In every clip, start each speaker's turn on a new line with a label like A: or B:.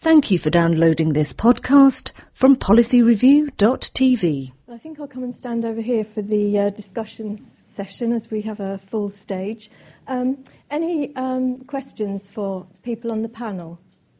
A: Thank you for downloading this podcast from policyreview.tv.
B: I think I'll come and stand over here for the discussion session as we have a full stage. Any questions for people on the panel?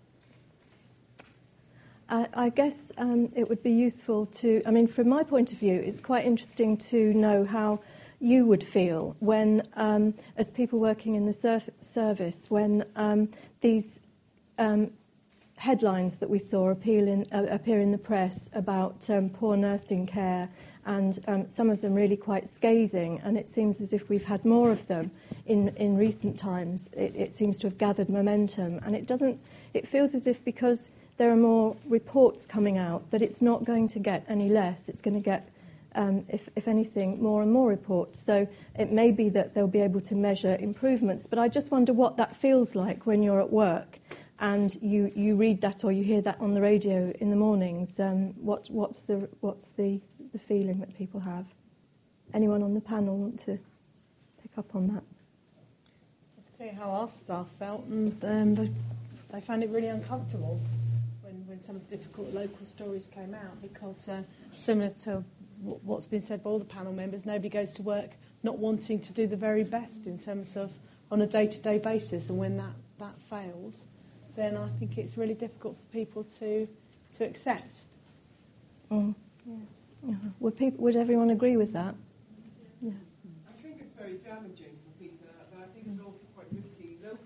B: I guess it would be useful to, from my point of view, it's quite interesting to know how you would feel when, as people working in the service, when these headlines that we saw appear in the press about poor nursing care, and some of them really quite scathing, and it seems as if we've had more of them in recent times. It seems to have gathered momentum, and it feels as if because there are more reports coming out that it's not going to get any less. It's going to get, if anything, more and more reports. So it may be that they'll be able to measure improvements, but I just wonder what that feels like when you're at work and you read that or you hear that on the radio in the mornings. What's the feeling that people have? Anyone on the panel want to pick up on that?
C: I can tell you how our staff felt, and they found it really uncomfortable when some difficult local stories came out, because similar to what's been said by all the panel members, nobody goes to work not wanting to do the very best in terms of on a day-to-day basis, and when that fails, then I think it's really difficult for people to accept.
B: Mm. Yeah. Would everyone agree with that? Yeah.
D: I think it's very damaging for people, but I think it's also quite risky.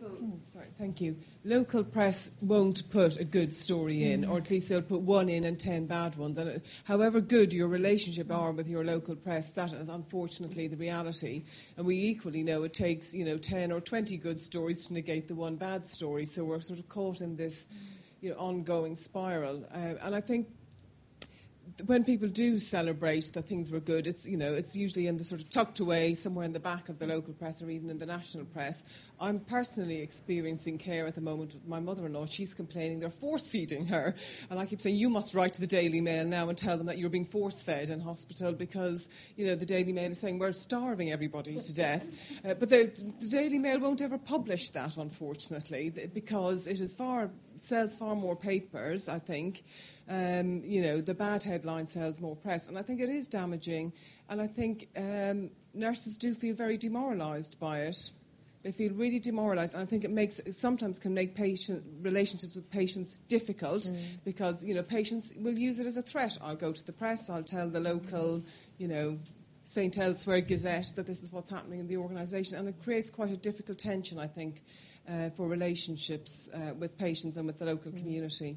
D: Local press won't put a good story in, or at least they'll put one in and 10 bad ones. And however good your relationship are with your local press, that is unfortunately the reality. And we equally know it takes 10 or 20 good stories to negate the one bad story. So we're sort of caught in this ongoing spiral. And I think when people do celebrate that things were good, it's usually in the sort of tucked away somewhere in the back of the local press or even in the national press. I'm personally experiencing care at the moment with my mother-in-law. She's complaining they're force-feeding her, and I keep saying, you must write to the Daily Mail now and tell them that you're being force-fed in hospital, because the Daily Mail is saying we're starving everybody to death. But the Daily Mail won't ever publish that, unfortunately, because it sells far more papers, I think. The bad headline sells more press, and I think it is damaging, and I think nurses do feel very demoralised by it. They feel really demoralised, and I think it sometimes can make relationships with patients difficult, because patients will use it as a threat. I'll go to the press, I'll tell the local St Elsewhere Gazette that this is what's happening in the organisation, and it creates quite a difficult tension, I think, for relationships with patients and with the local community.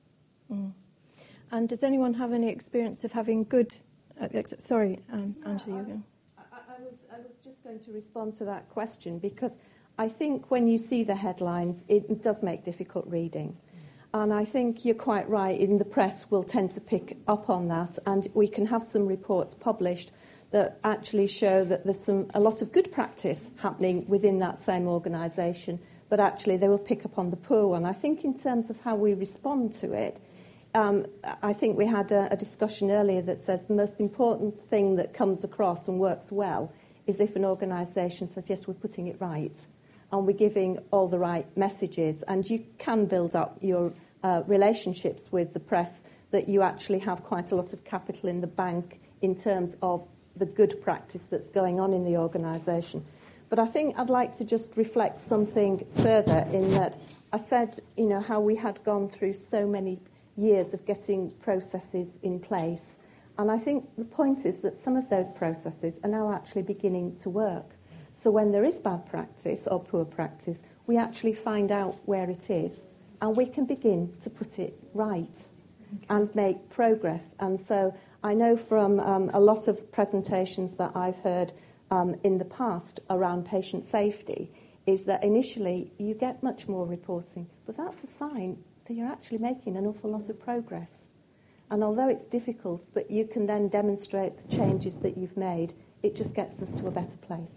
B: And does anyone have any experience of having good... Sorry, Angela, you go.
E: I was just going to respond to that question, because I think when you see the headlines, it does make difficult reading. And I think you're quite right, in the press will tend to pick up on that, and we can have some reports published that actually show that there's a lot of good practice happening within that same organisation, but actually they will pick up on the poor one. I think in terms of how we respond to it, I think we had a discussion earlier that says the most important thing that comes across and works well is if an organisation says, yes, we're putting it right, and we're giving all the right messages, and you can build up your relationships with the press, that you actually have quite a lot of capital in the bank in terms of the good practice that's going on in the organisation. But I think I'd like to just reflect something further, in that I said, how we had gone through so many years of getting processes in place. And I think the point is that some of those processes are now actually beginning to work. So when there is bad practice or poor practice, we actually find out where it is, and we can begin to put it right and make progress. And so I know from a lot of presentations that I've heard in the past around patient safety, is that initially you get much more reporting, but that's a sign that you're actually making an awful lot of progress. And although it's difficult, but you can then demonstrate the changes that you've made, it just gets us to a better place.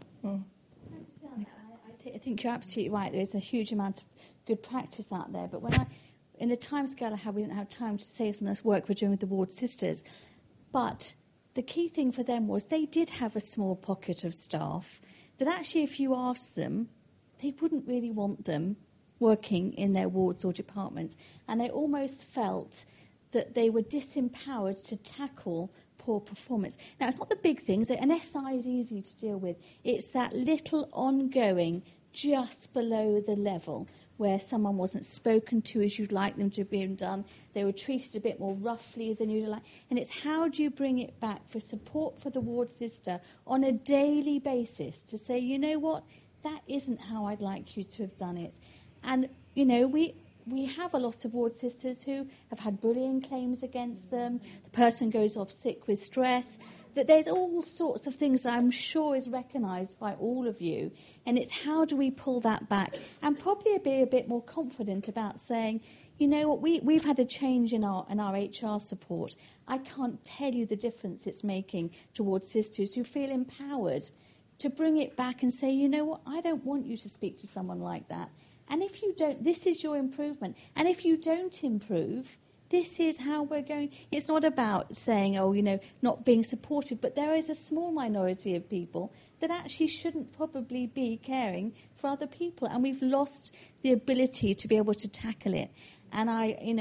F: I think you're absolutely right. There is a huge amount of good practice out there. But in the timescale of how we didn't have time to say some of this work we're doing with the ward sisters, but the key thing for them was they did have a small pocket of staff that actually, if you asked them, they wouldn't really want them working in their wards or departments, and they almost felt that they were disempowered to tackle poor performance. Now, it's not the big things. An SI is easy to deal with. It's that little ongoing, just below the level, where someone wasn't spoken to as you'd like them to have been done. They were treated a bit more roughly than you'd like. And it's how do you bring it back for support for the ward sister on a daily basis to say, you know what, that isn't how I'd like you to have done it. And, you know, we have a lot of ward sisters who have had bullying claims against them. The person goes off sick with stress. That there's all sorts of things that I'm sure is recognised by all of you. And it's how do we pull that back and probably be a bit more confident about saying, you know what, we've had a change in our HR support. I can't tell you the difference it's making towards sisters who feel empowered to bring it back and say, you know what, I don't want you to speak to someone like that. And if you don't, this is your improvement. And if you don't improve, this is how we're going. It's not about saying, oh, you know, not being supportive, but there is a small minority of people that actually shouldn't probably be caring for other people. And we've lost the ability to be able to tackle it. And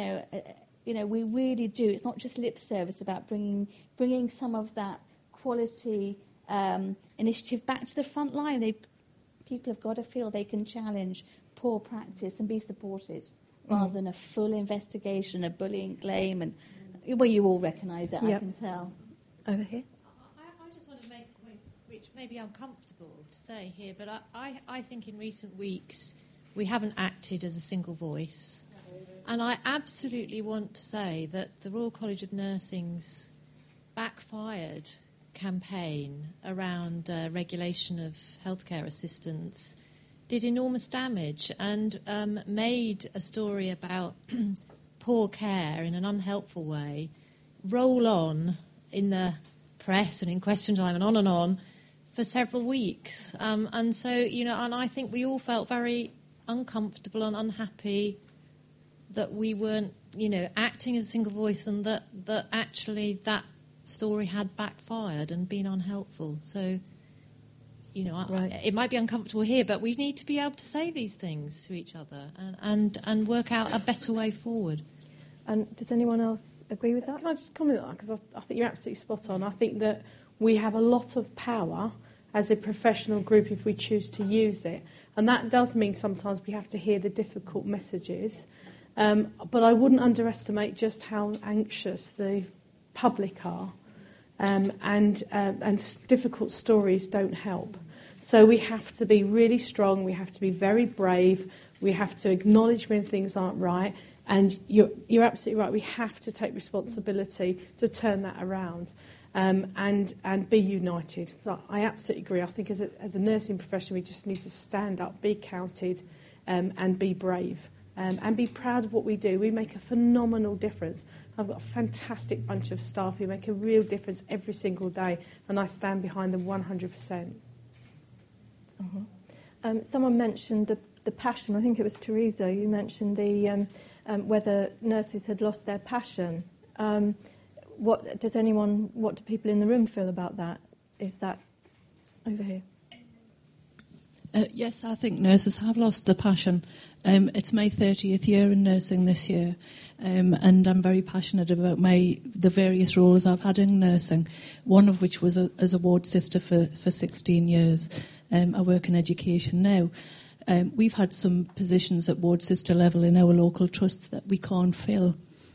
F: we really do. It's not just lip service about bringing some of that quality initiative back to the front line. People have got to feel they can challenge poor practice and be supported, rather than a full investigation, a bullying claim, and well, you all recognise that, yep. I can tell.
B: Over here.
G: I just want to make a point which may be uncomfortable to say here, but I think in recent weeks we haven't acted as a single voice. And I absolutely want to say that the Royal College of Nursing's backfired campaign around regulation of healthcare assistants did enormous damage and made a story about poor care in an unhelpful way roll on in the press and in Question Time and on for several weeks. And so, you know, and I think we all felt very uncomfortable and unhappy that we weren't, you know, acting as a single voice and that actually that story had backfired and been unhelpful. So, you know, right. It might be uncomfortable here, but we need to be able to say these things to each other and work out a better way forward.
B: And does anyone else agree with that?
C: Can I just comment on that? Because I think you're absolutely spot on. I think that we have a lot of power as a professional group if we choose to use it. And that does mean sometimes we have to hear the difficult messages. But I wouldn't underestimate just how anxious the public are. And difficult stories don't help. So we have to be really strong, we have to be very brave, we have to acknowledge when things aren't right, and you're absolutely right, we have to take responsibility to turn that around and be united. So I absolutely agree. I think as a nursing profession we just need to stand up, be counted and be brave and be proud of what we do. We make a phenomenal difference. I've got a fantastic bunch of staff who make a real difference every single day, and I stand behind them 100%.
B: Someone mentioned the passion. I think it was Teresa. You mentioned the whether nurses had lost their passion. What do people in the room feel about that? Is that over here?
H: Yes, I think nurses have lost the passion. It's my 30th year in nursing this year, and I'm very passionate about the various roles I've had in nursing, one of which was as a ward sister for 16 years. I work in education now. We've had some positions at ward sister level in our local trusts that we can't fill.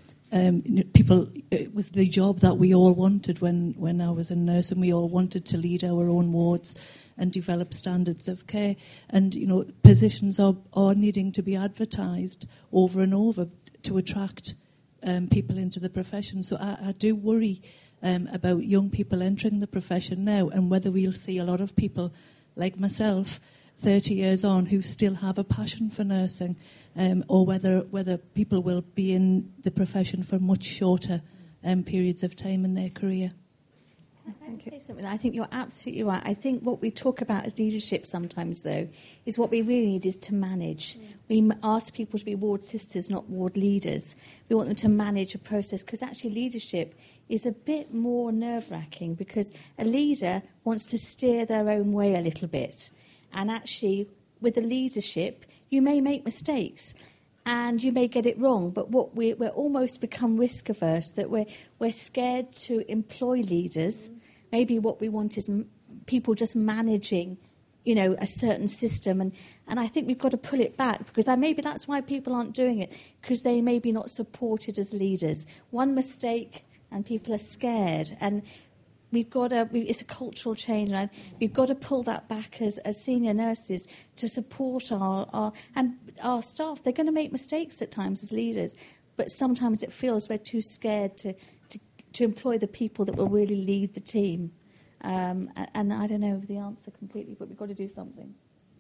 H: It was the job that we all wanted when I was in nursing. We all wanted to lead our own wards and develop standards of care. And, you know, positions are needing to be advertised over and over to attract people into the profession. So I do worry about young people entering the profession now and whether we'll see a lot of people like myself 30 years on who still have a passion for nursing, or whether people will be in the profession for much shorter periods of time in their career.
F: Can I say something? I think you're absolutely right. I think what we talk about as leadership sometimes, though, is what we really need is to manage. We ask people to be ward sisters, not ward leaders. We want them to manage a process, because actually leadership is a bit more nerve-wracking, because a leader wants to steer their own way a little bit. And actually, with the leadership, you may make mistakes and you may get it wrong, but we're almost become risk averse, that we're scared to employ leaders. Maybe what we want is people just managing, a certain system. And I think we've got to pull it back, because maybe that's why people aren't doing it, because they may be not supported as leaders. One mistake and people are scared. And it's a cultural change, and we've got to pull that back as senior nurses to support our staff. They're going to make mistakes at times as leaders, but sometimes it feels we're too scared to employ the people that will really lead the team. And I don't know the answer completely, but we've got to do something.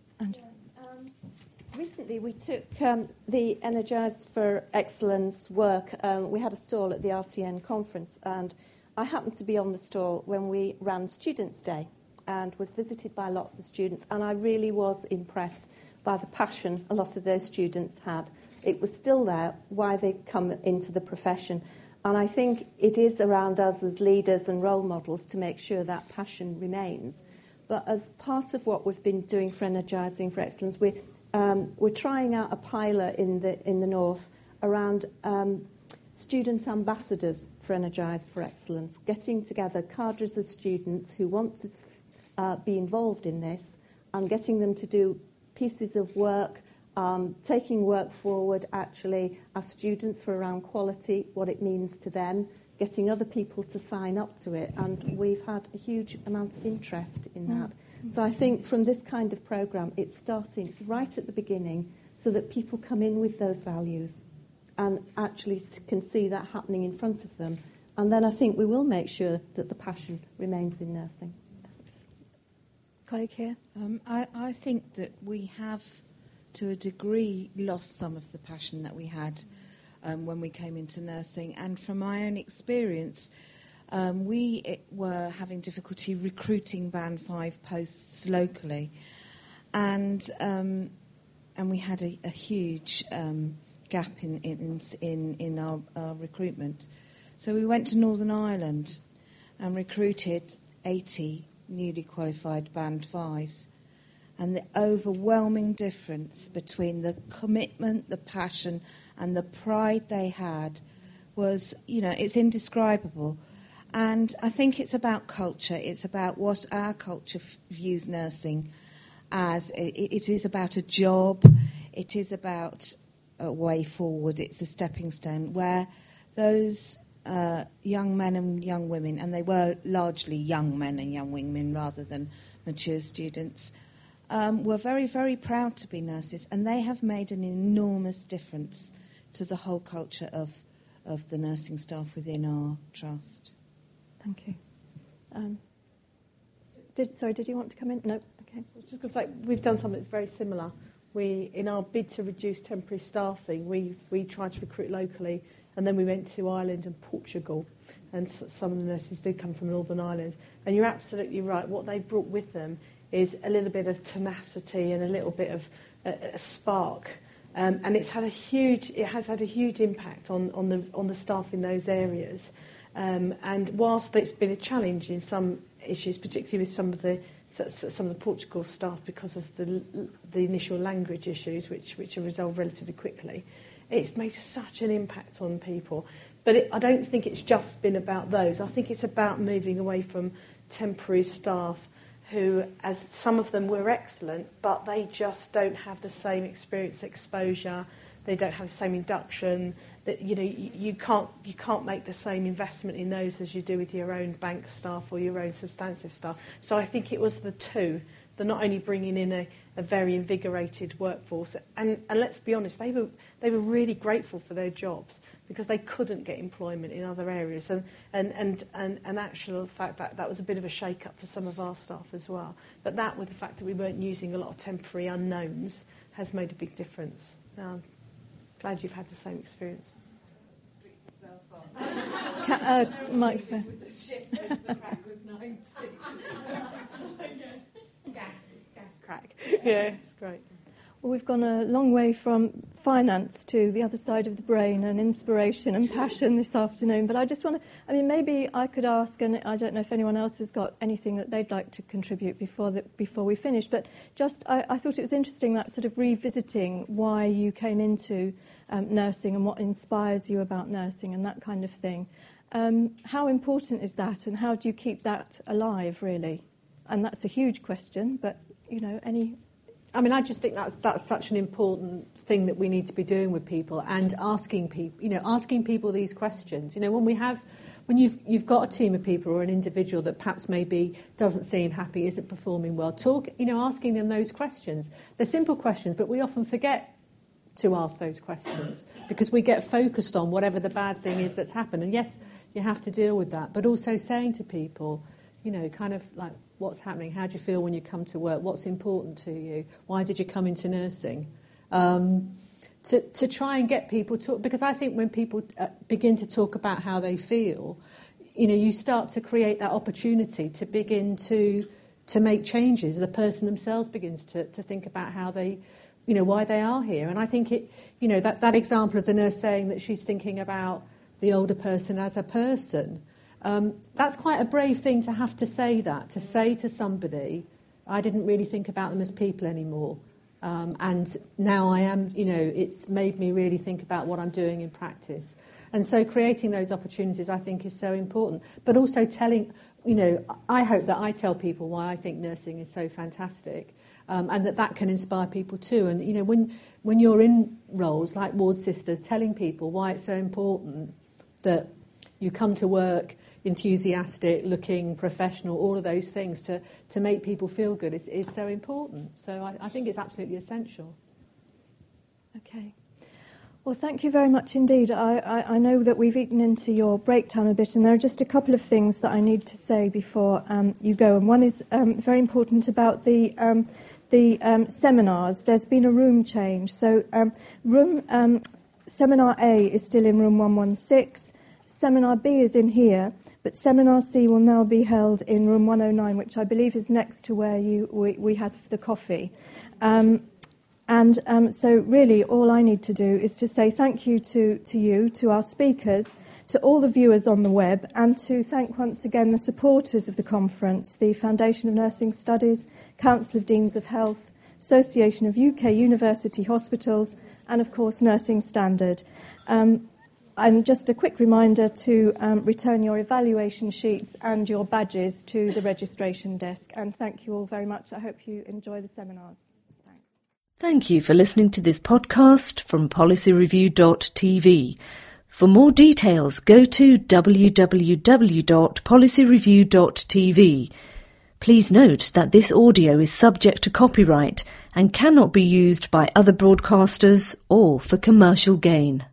E: Recently, we took the Energised for Excellence work. We had a stall at the RCN conference, and I happened to be on the stall when we ran Students' Day and was visited by lots of students, and I really was impressed by the passion a lot of those students had. It was still there, why they come into the profession. And I think it is around us as leaders and role models to make sure that passion remains. But as part of what we've been doing for Energising for Excellence, we're trying out a pilot in the north around student ambassadors for Energised for Excellence, getting together cadres of students who want to be involved in this and getting them to do pieces of work, taking work forward actually as students for around quality, what it means to them, getting other people to sign up to it, and we've had a huge amount of interest in that. So I think from this kind of programme, it's starting right at the beginning so that people come in with those values and actually can see that happening in front of them. And then I think we will make sure that the passion remains in nursing. Thanks.
B: Colleague here.
I: I think that we have, to a degree, lost some of the passion that we had when we came into nursing. And from my own experience, we were having difficulty recruiting Band 5 posts locally. And we had a huge gap in our recruitment. So we went to Northern Ireland and recruited 80 newly qualified Band 5s. And the overwhelming difference between the commitment, the passion and the pride they had was, it's indescribable. And I think it's about culture. It's about what our culture views nursing as. It is about a job. It is about a way forward. It's a stepping stone where those young men and young women, and they were largely young men and young women rather than mature students, were very, very proud to be nurses, and they have made an enormous difference to the whole culture of the nursing staff within our trust.
B: Thank you. Did you want to come in? No? Okay.
C: I was just going to say, we've done something very similar. In our bid to reduce temporary staffing, we tried to recruit locally, and then we went to Ireland and Portugal, and some of the nurses did come from Northern Ireland. And you're absolutely right. What they brought with them is a little bit of tenacity and a little bit of a spark, and it has had a huge impact on the staff in those areas. And whilst it's been a challenge in some issues, particularly with some of the Portugal staff because of the initial language issues, which are resolved relatively quickly, it's made such an impact on people. But I don't think it's just been about those. I think it's about moving away from temporary staff who, as some of them were excellent, but they just don't have the same experience, exposure. They don't have the same induction. That you can't make the same investment in those as you do with your own bank staff or your own substantive staff. So I think it was the two. They're not only bringing in a very invigorated workforce, and let's be honest, they were really grateful for their jobs because they couldn't get employment in other areas, and actual fact that was a bit of a shake-up for some of our staff as well. But that, with the fact that we weren't using a lot of temporary unknowns, has made a big difference. Now, glad you've had the same experience.
B: Microphone.
D: The ship as the crack was 90. Gas crack.
C: Yeah, it's great.
B: Well, we've gone a long way from finance to the other side of the brain and inspiration and passion this afternoon. But I just want to, maybe I could ask, and I don't know if anyone else has got anything that they'd like to contribute before we finish, but just I thought it was interesting that sort of revisiting why you came into nursing and what inspires you about nursing and that kind of thing. How important is that, and how do you keep that alive, really? And that's a huge question, but, any...
J: I just think that's such an important thing that we need to be doing with people, and asking people these questions. When you've got a team of people or an individual that perhaps maybe doesn't seem happy, isn't performing well, asking them those questions. They're simple questions, but we often forget to ask those questions because we get focused on whatever the bad thing is that's happened. And yes, you have to deal with that, but also saying to people, kind of like, what's happening? How do you feel when you come to work? What's important to you? Why did you come into nursing? To try and get people to... Because I think when people begin to talk about how they feel, you start to create that opportunity to begin to make changes. The person themselves begins to think about how they... why they are here. And I think that example of the nurse saying that she's thinking about the older person as a person... that's quite a brave thing to have to say to somebody, I didn't really think about them as people anymore. And now I am, it's made me really think about what I'm doing in practice. And so creating those opportunities, I think, is so important. But also telling, I hope that I tell people why I think nursing is so fantastic, and that can inspire people too. And, when you're in roles like ward sisters, telling people why it's so important that you come to work enthusiastic, looking professional, all of those things to make people feel good is so important. So I think it's absolutely essential.
B: Okay. Well, thank you very much indeed. I know that we've eaten into your break time a bit, and there are just a couple of things that I need to say before you go. And one is very important about the seminars. There's been a room change. So Seminar A is still in room 116. Seminar B is in here. But Seminar C will now be held in room 109, which I believe is next to where we had the coffee. So really all I need to do is to say thank you to you, to our speakers, to all the viewers on the web, and to thank once again the supporters of the conference, the Foundation of Nursing Studies, Council of Deans of Health, Association of UK University Hospitals, and of course Nursing Standard. And just a quick reminder to return your evaluation sheets and your badges to the registration desk. And thank you all very much. I hope you enjoy the seminars. Thanks.
A: Thank you for listening to this podcast from policyreview.tv. For more details, go to www.policyreview.tv. Please note that this audio is subject to copyright and cannot be used by other broadcasters or for commercial gain.